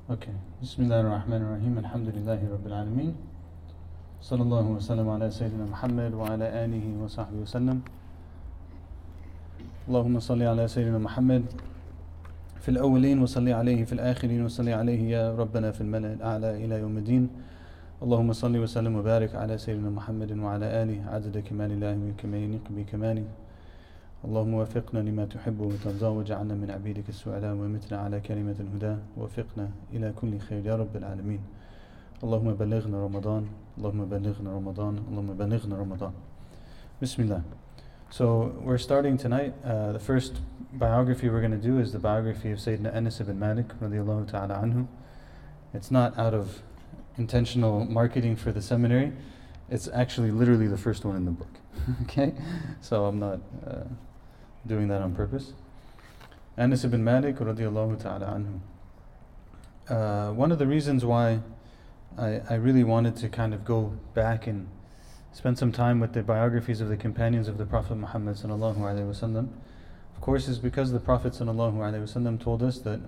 Okay. Bismillah ar-Rahman ar-Rahim. Alhamdulillahi Rabbil Alameen. Sallallahu wa sallam ala Sayyidina Muhammad wa ala alihi wa sahbihi wa sallam. Allahumma salli ala Sayyidina Muhammad في الأولين وصلي عليه في الآخرين وصلي عليه يا ربنا في الملأ الأعلى إلى يوم الدين. اللهم صل وسلم وبارك على سيدنا محمد وعلى آله عدد كمال الله وكما يليق بكماله. اللهم وفقنا لما تحب وترضى واجعلنا من عبيدك السعداء ومتنا على كلمة الهدى ووفقنا إلى كل خير يا رب العالمين. اللهم بلغنا رمضان اللهم بلغنا رمضان اللهم بلغنا رمضان. Bismillah. So we're starting tonight. The first biography we're going to do is the biography of Sayyidina Anas ibn Malik radiallahu ta'ala anhu. It's not out of intentional marketing for the seminary. It's actually literally the first one in the book. Okay? So I'm not doing that on purpose. Anas ibn Malik radiallahu ta'ala anhu. One of the reasons why I really wanted to kind of go back and spend some time with the biographies of the companions of the Prophet Muhammad sallallahu alaihi wasallam, of course, is because the Prophet sallallahu alaihi wasallam told us that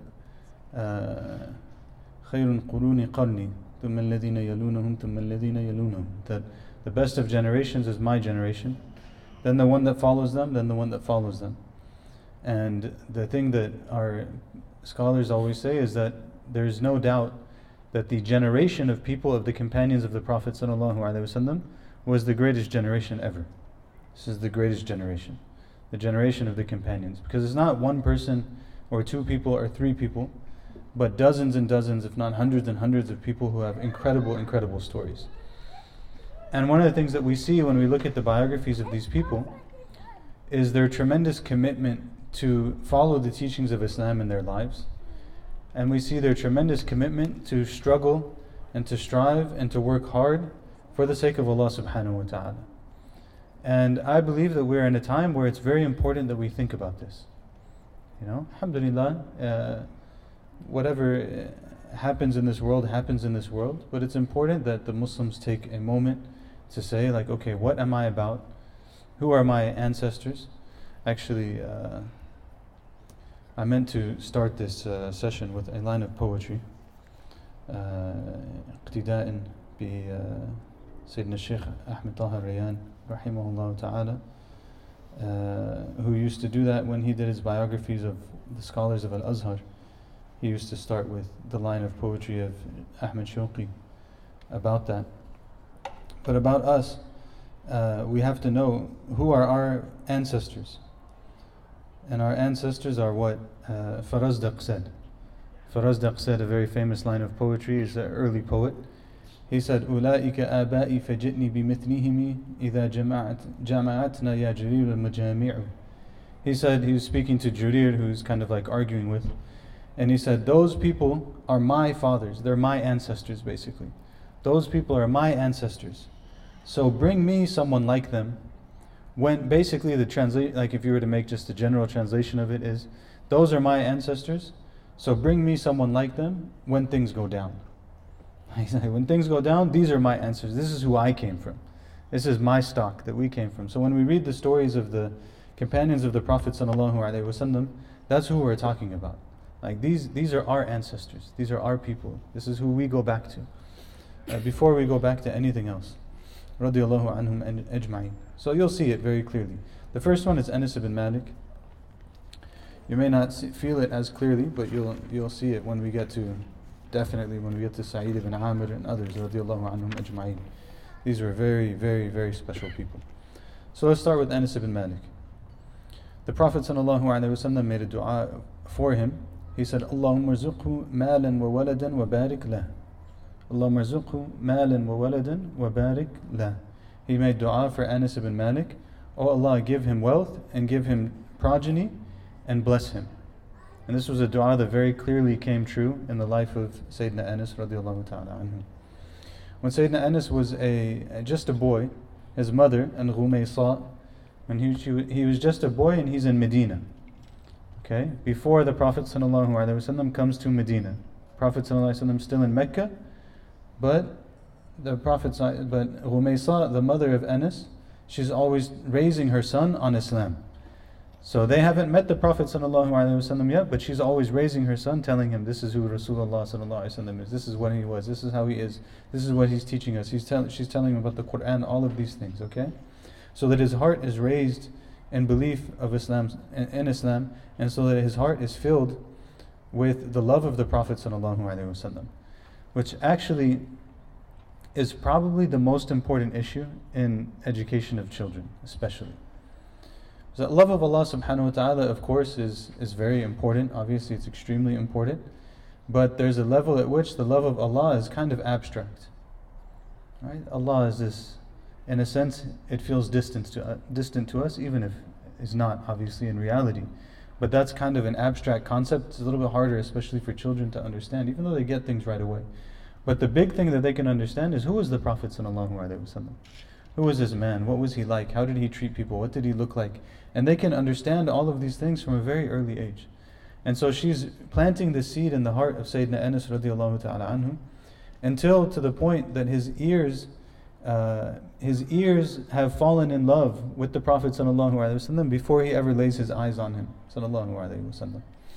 خير القرون قرني ثم الذين يلونهم ثم الذين يلونهم, that the best of generations is my generation, then the one that follows them, then the one that follows them. And the thing that our scholars always say is that there is no doubt that the generation of people of the companions of the Prophet sallallahu alaihi wasallam was the greatest generation ever. This is the greatest generation, the generation of the companions, because it's not one person or two people or three people, but dozens and dozens, if not hundreds and hundreds of people who have incredible stories. And one of the things that we see when we look at the biographies of these people is their tremendous commitment to follow the teachings of Islam in their lives. And we see their tremendous commitment to struggle and to strive and to work hard for the sake of Allah subhanahu wa ta'ala. And I believe that we're in a time where it's very important that we think about this. You know, alhamdulillah, whatever happens in this world, but it's important that the Muslims take a moment to say, like, okay, what am I about? Who are my ancestors? Actually, I meant to start this session with a line of poetry. اقتداء بسيدنا الشيخ أحمد طه الريان رحمه الله تعالى, who used to do that when he did his biographies of the scholars of Al-Azhar. He used to start with the line of poetry of Ahmed Shawqi about that. But about us, we have to know who are our ancestors. And our ancestors are what Farazdaq said. Farazdaq said a very famous line of poetry. He's an early poet. He said, أولئك آبائي فجئني بمثلهم إذا جمعتنا يا جرير المجامع. He said, he was speaking to Jurir, who's kind of like arguing with, and he said, those people are my fathers, they're my ancestors basically. Those people are my ancestors. So bring me someone like them. When basically the translate, like if you were to make just a general translation of it, is those are my ancestors, so bring me someone like them when things go down. When things go down, these are my ancestors. This is who I came from. This is my stock that we came from. So when we read the stories of the companions of the Prophet sallallahu alaihi wasallam, that's who we're talking about. Like these are our ancestors. These are our people. This is who we go back to before we go back to anything else. Radiallahu anhum ajma'in. So you'll see it very clearly. The first one is Anas ibn Malik. You may not feel it as clearly, but you'll see it when we get to Sa'id ibn Amir and others. Radiallahu anhum ajma'in. These were very special people. So let's start with Anas ibn Malik. The Prophet sallallahu alaihi wasallam made a dua for him. He said, Allahumma rzuqhu malan wa waladan wa barik lah. Allahumma rzuqhu malan wa waladan wa barik lah. He made dua for Anas ibn Malik. Oh Allah, give him wealth and give him progeny and bless him. And this was a dua that very clearly came true in the life of Sayyidina Anas radiallahu ta'ala anhu. When Sayyidina Anas was just a boy, his mother, and Ghumaysa, when he was just a boy and he's in Medina. Okay, before the Prophet ﷺ comes to Medina. Prophet ﷺ still in Mecca, but Ghumaysa, the mother of Anas, she's always raising her son on Islam. So they haven't met the Prophet ﷺ yet, but she's always raising her son, telling him, this is who Rasulullah ﷺ is, this is what he was, this is how he is, this is what he's teaching us. She's telling him about the Quran, all of these things, okay? So that his heart is raised in belief of Islam, in Islam, and so that his heart is filled with the love of the Prophet ﷺ, which actually is probably the most important issue in education of children, especially. So love of Allah subhanahu wa ta'ala, of course, is very important. Obviously, it's extremely important. But there's a level at which the love of Allah is kind of abstract. Right? Allah is this, in a sense, it feels distant to us, even if it's not, obviously, in reality. But that's kind of an abstract concept. It's a little bit harder, especially for children, to understand, even though they get things right away. But the big thing that they can understand is, who was the Prophet sallallahu alaihi wasallam? Who was this man? What was he like? How did he treat people? What did he look like? And they can understand all of these things from a very early age. And so she's planting the seed in the heart of Sayyidina Anas radiallahu ta'ala anhu, until to the point that his ears have fallen in love with the Prophet sallallahu alaihi wasallam before he ever lays his eyes on him sallallahu alaihi wasallam.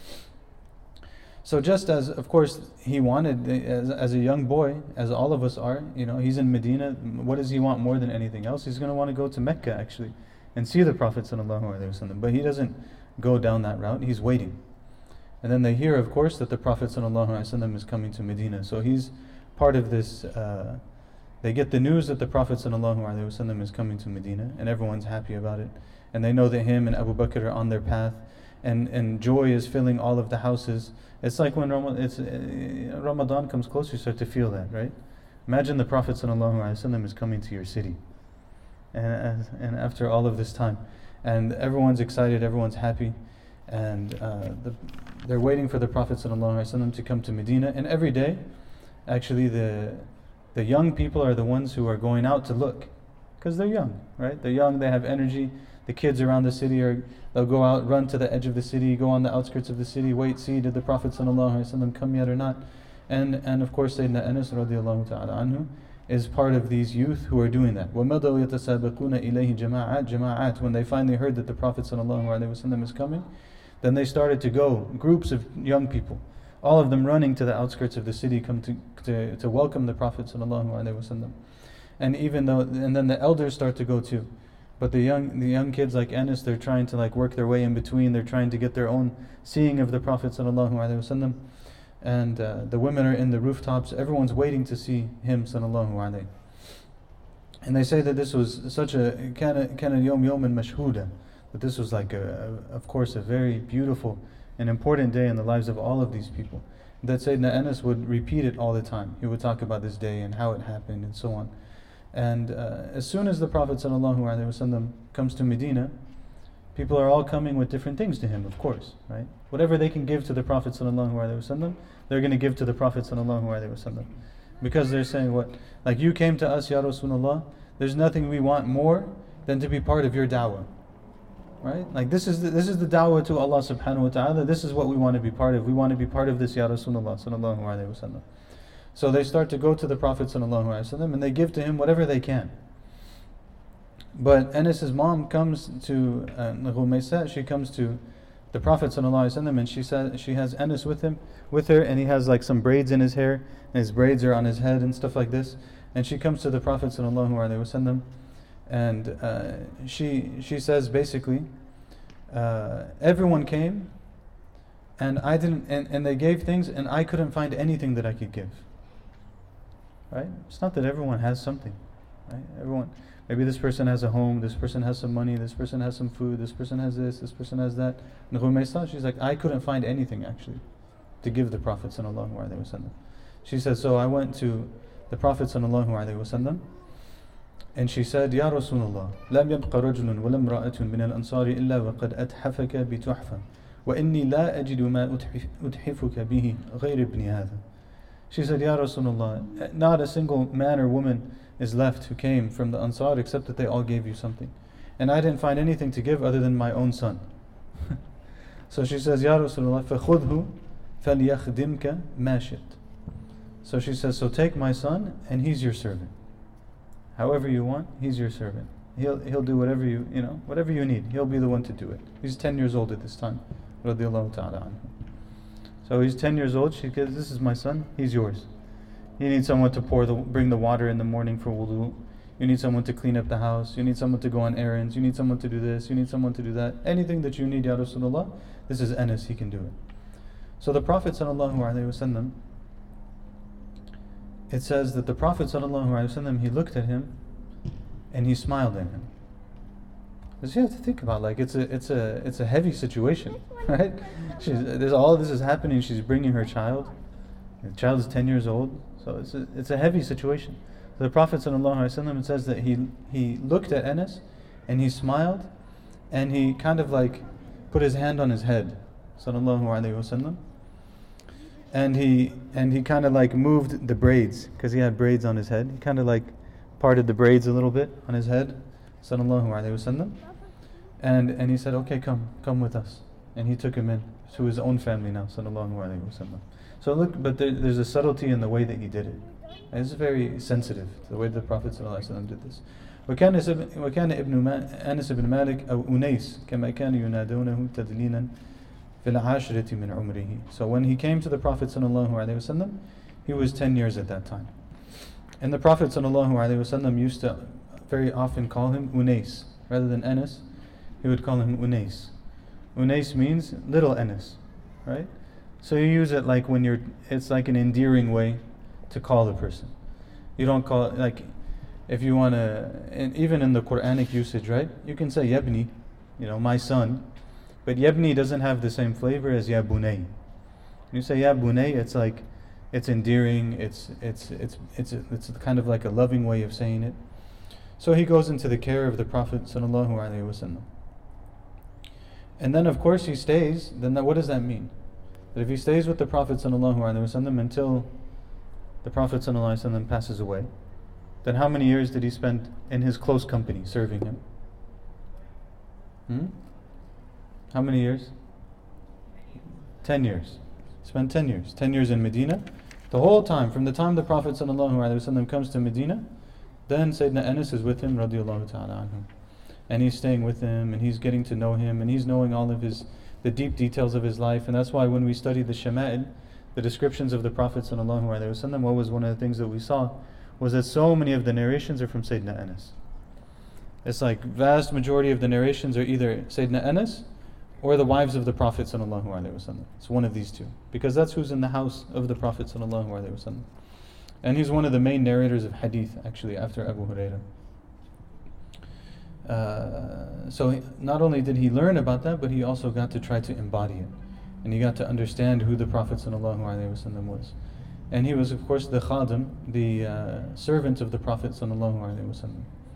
So just as, of course, he wanted, as a young boy, as all of us are, he's in Medina, what does he want more than anything else? He's going to want to go to Mecca, actually, and see the Prophet ﷺ. But he doesn't go down that route, he's waiting. And then they hear, of course, that the Prophet ﷺ is coming to Medina. So he's part of this, they get the news that the Prophet ﷺ is coming to Medina, and everyone's happy about it. And they know that him and Abu Bakr are on their path, and joy is filling all of the houses. It's like when Ramadan comes close, you start to feel that, right? Imagine the Prophet ﷺ is coming to your city, and after all of this time, and everyone's excited, everyone's happy, and they're waiting for the Prophet ﷺ to come to Medina. And every day, actually, the young people are the ones who are going out to look, because they're young, right? They're young, they have energy. The kids around the city they'll go out, run to the edge of the city, go on the outskirts of the city, wait, see, did the Prophet ﷺ come yet or not? And of course, Sayyidina Anas radiallahu ta'ala anhu is part of these youth who are doing that. وَمَضَوْا يَتَسَابَقُونَ إِلَيْهِ جَمَاعَاتٍ. When they finally heard that the Prophet ﷺ is coming, then they started to go, groups of young people, all of them running to the outskirts of the city, come to welcome the Prophet ﷺ. And then the elders start to go too. But the young kids like Anas, they're trying to work their way in between. They're trying to get their own seeing of the Prophet ﷺ. And the women are in the rooftops. Everyone's waiting to see him sallallahu alaihi. And they say that this was such a kana yawman mashhuda, that this was of course, a very beautiful and important day in the lives of all of these people. That Sayyidina Anas would repeat it all the time. He would talk about this day and how it happened and so on. And as soon as the Prophet ﷺ comes to Medina, people are all coming with different things to him, of course, right? Whatever they can give to the Prophet ﷺ, they're going to give to the Prophet ﷺ. Because they're saying, like you came to us, Ya Rasulullah, there's nothing we want more than to be part of your da'wah. Right? Like this is the da'wah to Allah subhanahu wa ta'ala. This is what we want to be part of. We want to be part of this, Ya Rasulullah sallallahu alayhi wa sallam. So they start to go to the Prophet ﷺ and they give to him whatever they can. But Anas' mom comes to Ghumaysa, she comes to the Prophet ﷺ, and she says she has Anas with her, and he has some braids in his hair, and his braids are on his head and stuff like this. And she comes to the Prophet ﷺ, and she says basically, everyone came, and I didn't, and they gave things, and I couldn't find anything that I could give. Right? It's not that everyone has something, right? Maybe this person has a home, this person has some money, this person has some food, this person has this person has that. And Ghumaysa, she's like, I couldn't find anything actually to give the Prophet sallallahu alaihi wasallam. She said, so I went to the Prophet sallallahu alaihi wasallam, and she said, Ya Rasulullah, لم يبق رجل ولا امرأة من الأنصار إلا وقد أتحفك بتحفة وإني لا أجد ما أتحفك به غير ابن هذا. She said, Ya Rasulullah, not a single man or woman is left who came from the Ansar except that they all gave you something. And I didn't find anything to give other than my own son. So she says, Ya Rasulullah, فَخُذْهُ فَلْيَخْدِمْكَ مَا شِئْتَ. So she says, so take my son and he's your servant. However you want, he's your servant. He'll do whatever whatever you need. He'll be the one to do it. He's 10 years old at this time. Radiallahu ta'ala anhu. So he's 10 years old. She says, this is my son. He's yours. You need someone to bring the water in the morning for wudu. You need someone to clean up the house. You need someone to go on errands. You need someone to do this. You need someone to do that. Anything that you need, Ya Rasulullah, this is Anas. He can do it. So the Prophet sallallahu alaihi wasallam, it says that the Prophet sallallahu alaihi wasallam, he looked at him and he smiled at him. Because you have to think about, like, it's a heavy situation, right? There's all of this is happening. She's bringing her child. The child is 10 years old, so it's a heavy situation. So the Prophet sallallahu alaihi wasallam, it says that he looked at Anas and he smiled and he kind of like put his hand on his head, sallallahu alaihi wasallam, and he kind of like moved the braids, because he had braids on his head. He kind of like parted the braids a little bit on his head, sallallahu alaihi wasallam, and he said, okay, come with us, and he took him in to his own family now, sallallahu alaihi wasallam. So look, but there's a subtlety in the way that he did it. And it's very sensitive, the way the Prophet sallallahu alaihi wasallam did this. وكان ابن أنس بن مالك أو أنيس كما كان ينادونه تدليلا في العاشرة من عمره. So when he came to the Prophet sallallahu alaihi wasallam, he was 10 years at that time. And the Prophet sallallahu alaihi wasallam used to very often call him Unais. Rather than Anas, he would call him Unais. Unais means little Anas, right? So you use it like it's like an endearing way to call the person. You don't call it, like, if you want to, and even in the Quranic usage, right? You can say Yabni, my son, but Yabni doesn't have the same flavor as Ya Bunay. When you say Ya Bunay, it's like, it's endearing, it's kind of like a loving way of saying it. So he goes into the care of the Prophet sallallahu alaihi wasallam. And then of course he stays, what does that mean? That if he stays with the Prophet sallallahu alaihi wasallam until the Prophet sallallahu alaihi wasallam passes away, then how many years did he spend in his close company, serving him? How many years? 10 years. Spent 10 years. 10 years in Medina. The whole time, from the time the Prophet ﷺ comes to Medina, then Sayyidina Anas is with him, radiallahu ta'ala anhu. And he's staying with him, and he's getting to know him, and he's knowing all of the deep details of his life. And that's why when we study the Shama'il, the descriptions of the Prophet ﷺ, what was one of the things that we saw was that so many of the narrations are from Sayyidina Anas. It's like vast majority of the narrations are either Sayyidina Anas or the wives of the Prophet ﷺ. It's one of these two, because that's who's in the house of the Prophet ﷺ. And he's one of the main narrators of hadith, actually, after Abu Hurairah. So not only did he learn about that, but he also got to try to embody it, and he got to understand who the Prophet ﷺ was. And he was, of course, the khadim, the servant of the Prophet ﷺ.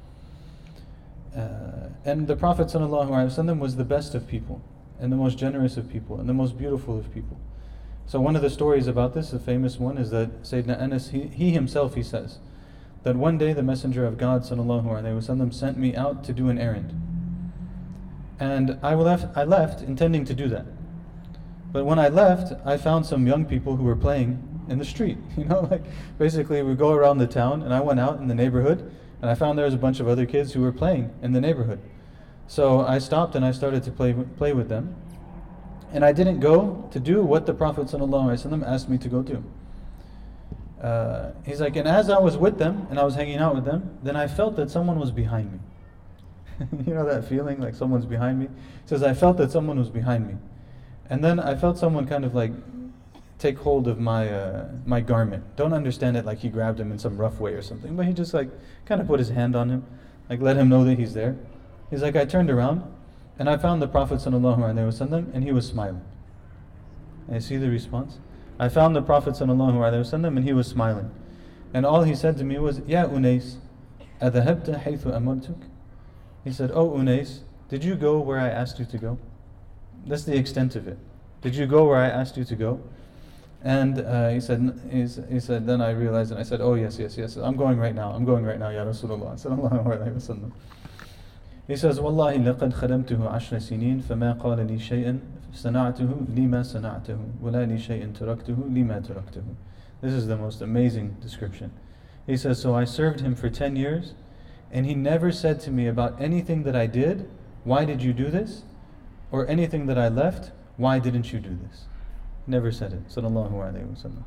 And the Prophet ﷺ was the best of people, and the most generous of people, and the most beautiful of people. So one of the stories about this, a famous one, is that Sayyidina Anas, he himself, he says, that one day the Messenger of God ﷺ sent me out to do an errand. And I left intending to do that. But when I left, I found some young people who were playing in the street. Like basically we go around the town, and I went out in the neighborhood, and I found there was a bunch of other kids who were playing in the neighborhood. So I stopped and I started to play with them. And I didn't go to do what the Prophet ﷺ asked me to go do. He's like, and as I was with them and I was hanging out with them, then I felt that someone was behind me. You know that feeling like someone's behind me? He says, I felt that someone was behind me. And then I felt someone kind of like take hold of my garment. Don't understand it like he grabbed him in some rough way or something, but he just like kind of put his hand on him, like let him know that he's there. He's like, I turned around and I found the Prophet ﷺ, and he was smiling. And you see the response? I found the Prophet ﷺ, and he was smiling. And all he said to me was, Ya Unais, أذهبت حيث أمرتك? He said, Oh Unais, did you go where I asked you to go? That's the extent of it. Did you go where I asked you to go? And he said, then I realized, and I said, oh yes, I'm going right now, Ya Rasulullah sallallahu alaihi wasallam. He says, Wallahi laqad khadamtuhu 10 سنين فما قال لي شيئا صنعته لما صنعته ولا لي شيئا تركته لما تركته. This is the most amazing description. He says, so I served him for 10 years, And he never said to me about anything that I did, why did you do this? Or anything that I left, why didn't you do this? Never said it. Sallallahu Alaihi Wasallam.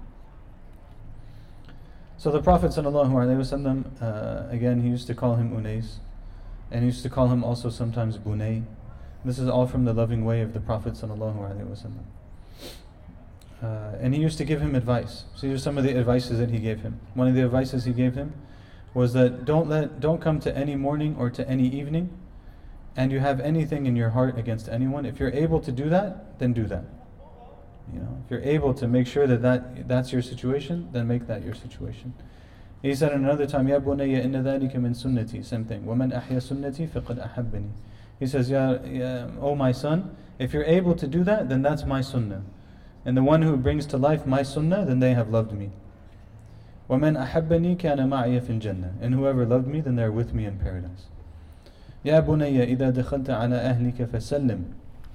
So the Prophet Sallallahu Alaihi Wasallam, again, he used to call him Unais. And he used to call him also sometimes Bunay. This is all from the loving way of the Prophet Sallallahu Alaihi Wasallam. And he used to give him advice. So these are some of the advices that he gave him. One of the advices he gave him was that don't come to any morning or to any evening and you have anything in your heart against anyone. If you're able to do that, then do that. If you're able to make sure that's your situation, then make that your situation. He said another time, Ya bunayya inna dhalika min sunnati, same thing. وَمَنْ أَحْيَا سُنَّتِي فَقَدْ أَحَبَّنِي. He says, oh my son, if you're able to do that, then that's my sunnah. And the one who brings to life my sunnah, then they have loved me. وَمَنْ أَحَبَّنِي كَانَ مَعِيَ فِي الْجَنَّةِ. And whoever loved me, then they're with me in paradise. يا بني إذا دخلت على أهلك فسلم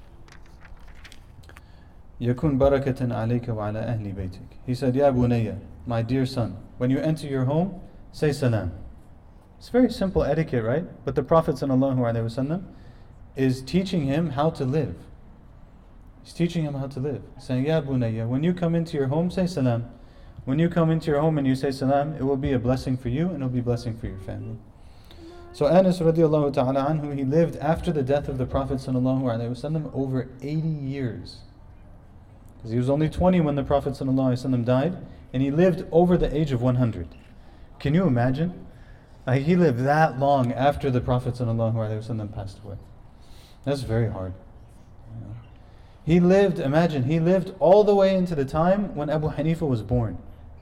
يكون بركة عليك وعلى أهل بيتك. He said, Ya bunayya, my dear son, when you enter your home, say salam. It's very simple etiquette, right? But the Prophet ﷺ is teaching him how to live. He's teaching him how to live. He's saying, Ya bunayya, when you come into your home, say salam. When you come into your home and you say salam, it will be a blessing for you and it will be a blessing for your family. So Anas radiallahu ta'ala anhu, he lived after the death of the Prophet sallallahu alaihi wasallam over 80 years. Because he was only 20 when the Prophet sallallahu alaihi wasallam died, and he lived over the age of 100. Can you imagine? He lived that long after the Prophet sallallahu alaihi wasallam passed away. That's very hard. He lived all the way into the time when Abu Hanifa was born.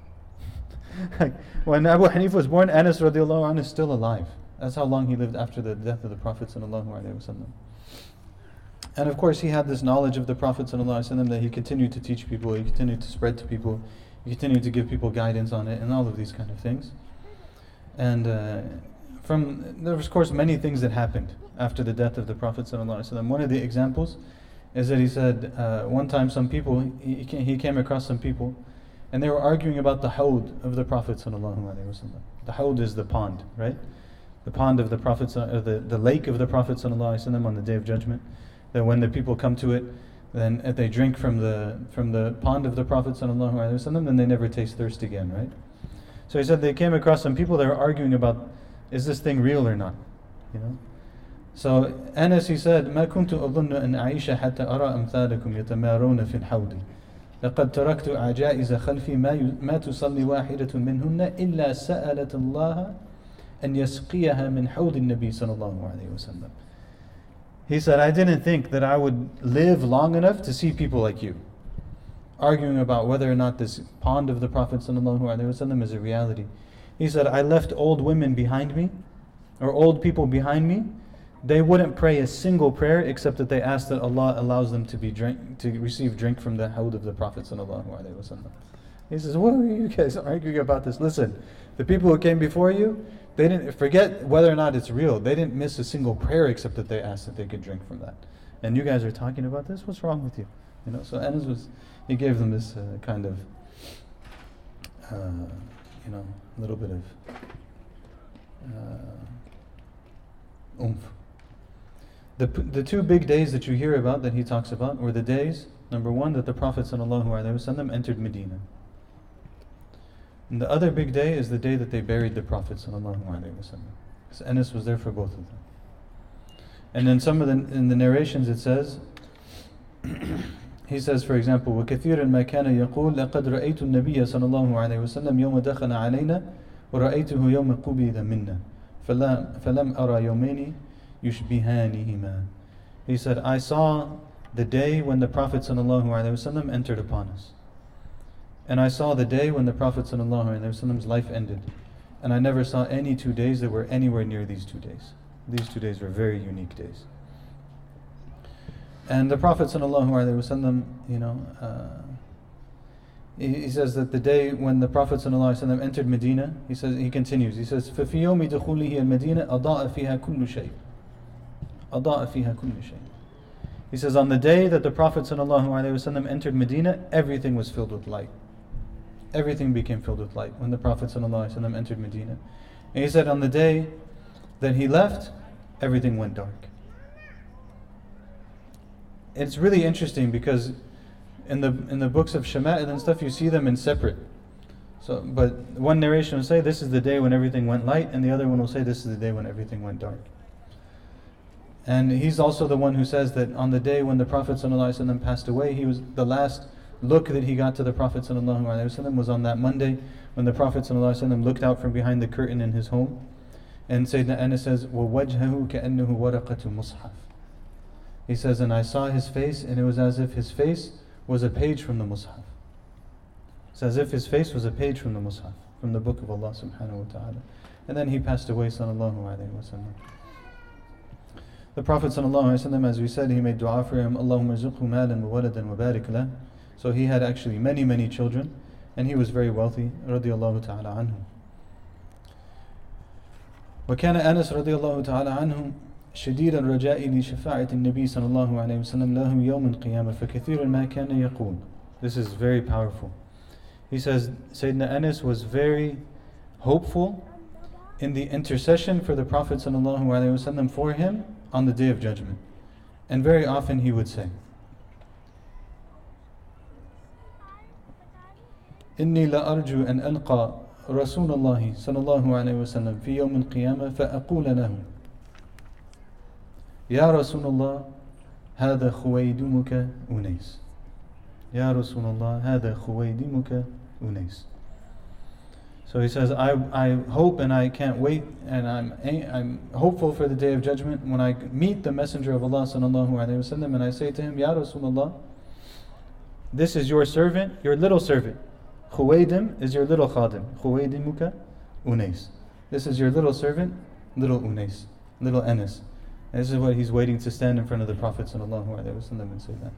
When Abu Hanifa was born, Anas radiallahu anhu is still alive. That's how long he lived after the death of the Prophet ﷺ. And of course he had this knowledge of the Prophet ﷺ that he continued to teach people, he continued to spread to people, he continued to give people guidance on it and all of these kind of things. And there was of course many things that happened after the death of the Prophet ﷺ. One of the examples is that he said one time some people, he came across some people and they were arguing about the hawd of the Prophet ﷺ. The hawd is the pond, right? The pond of the Prophet, the lake of the Prophet ﷺ on the Day of Judgment. That when the people come to it, then if they drink from the pond of the Prophet ﷺ, then they never taste thirst again, right? So he said they came across some people that were arguing about, is this thing real or not? So Anas, he said, ما كنت أظن أن أعيش حتى أرى أمثالكم يتمارون في الحوض. لقد تركت عجائز خلفي ما تصلي واحدة منهن إلا سألت الله أن يسقيها من حوض النبي صلى الله عليه وسلم. He said, I didn't think that I would live long enough to see people like you arguing about whether or not this pond of the Prophet sallallahu alaihi wasallam is a reality. He said, I left old women behind me, or old people behind me. They wouldn't pray a single prayer except that they asked that Allah allows them to receive drink from the hawd of the Prophet sallallahu alaihi wasallam. He says, what are you guys arguing about this? Listen, the people who came before you, they didn't forget whether or not it's real. They didn't miss a single prayer except that they asked that they could drink from that. And you guys are talking about this? What's wrong with you? So Anas he gave them this kind of, little bit of oomph. The two big days that you hear about, that he talks about, were the days, number one, that the Prophet ﷺ entered Medina. And the other big day is the day that they buried the Prophet ﷺ. Because Anas was there for both of them. And then in the narrations it says, he says, for example, وَكَثِيرًا مَا كَانَ يَقُولُ لَقَدْ رَأَيْتُ النَّبِيَّ صلى الله عليه وسلم يوم دخل علينا ورأيته يوم قبض منا فلم أرى يومين يشبهانهما. He said, I saw the day when the Prophet ﷺ entered upon us. And I saw the day when the Prophet ﷺ's life ended. And I never saw any 2 days that were anywhere near these 2 days. These 2 days were very unique days. And the Prophet ﷺ, he says that the day when the Prophet ﷺ entered Medina, he continues, he says, فَفِي يَوْمِ دُخُولِهِ الْمَدِينَةِ أَضَاءَ فِيهَا كُلُّ شَيْءٍ. أَضَاءَ فِيهَا كُلُّ شَيْءٍ. He says, on the day that the Prophet ﷺ entered Medina, everything was filled with light. Everything became filled with light when the Prophet ﷺ entered Medina. And he said, on the day Then he left, everything went dark. It's really interesting because in the books of Shama'il and stuff, you see them in separate. So, but one narration will say this is the day when everything went light, and the other one will say this is the day when everything went dark. And he's also the one who says that on the day when the Prophet ﷺ passed away, he was the last look that he got to the Prophet ﷺ was on that Monday when the Prophet ﷺ looked out from behind the curtain in his home. And Sayyidina Anas says, وَوَجْهَهُ كَأَنَّهُ وَرَقَةُ مُصْحَفٍ. He says, and I saw his face, and it was as if his face was a page from the Mus'haf. It's as if his face was a page from the Mus'haf, from the book of Allah subhanahu wa ta'ala. And then he passed away, sallallahu alayhi wa sallam. The Prophet sallallahu alayhi wa sallam, as we said, he made dua for him, Allahumma rizqhu malan wa waladan wa barik lah. So he had actually many children, and he was very wealthy, radiyallahu ta'ala anhu. وكان أنس رضي الله تعالى عنه شديد الرجاء لشفاعة النبي صلى الله عليه وسلم له يوم القيامة فكثيرا ما كان يقول. This is very powerful. He says Sayyidina Anas was very hopeful in the intercession for the Prophet صلى الله عليه وسلم for him on the Day of Judgment. And very often he would say, إني لأرجو أن ألقى رسول الله صلى الله عليه وسلم في يوم القيامة فأقول له يا رسول الله هذا خويدمك أنيس يا رسول الله هذا خويدمك أنيس. So he says, I hope and I can't wait, and I'm hopeful for the Day of Judgment when I meet the Messenger of Allah sallallahu alaihi wasallam, and I say to him, Ya Rasulullah, this is your servant, your little servant. Khuwaydim is your little khadim. Khuwaydimuka Unais. This is your little servant, little Unais, little Anas. And this is what he's waiting to stand in front of the Prophet sallallahu alaihi wasallam and say that.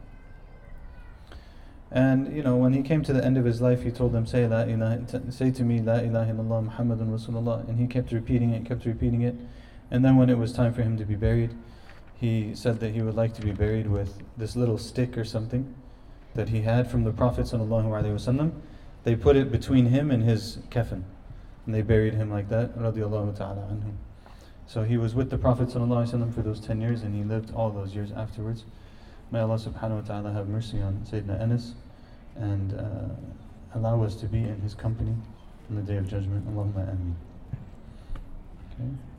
And when he came to the end of his life, he told them, say to me, La ilaha illallah Muhammadun Rasulullah. And he kept repeating it. And then when it was time for him to be buried, he said that he would like to be buried with this little stick or something that he had from the Prophet sallallahu alaihi wasallam. They put it between him and his kafan, and they buried him like that, radiyallahu ta'ala anhu. So he was with the Prophet sallallahu alaihi wasallam for those 10 years, and he lived all those years afterwards. May Allah subhanahu wa ta'ala have mercy on Sayyidina Anas and allow us to be in his company on the Day of Judgment. Allahumma ameen. Okay.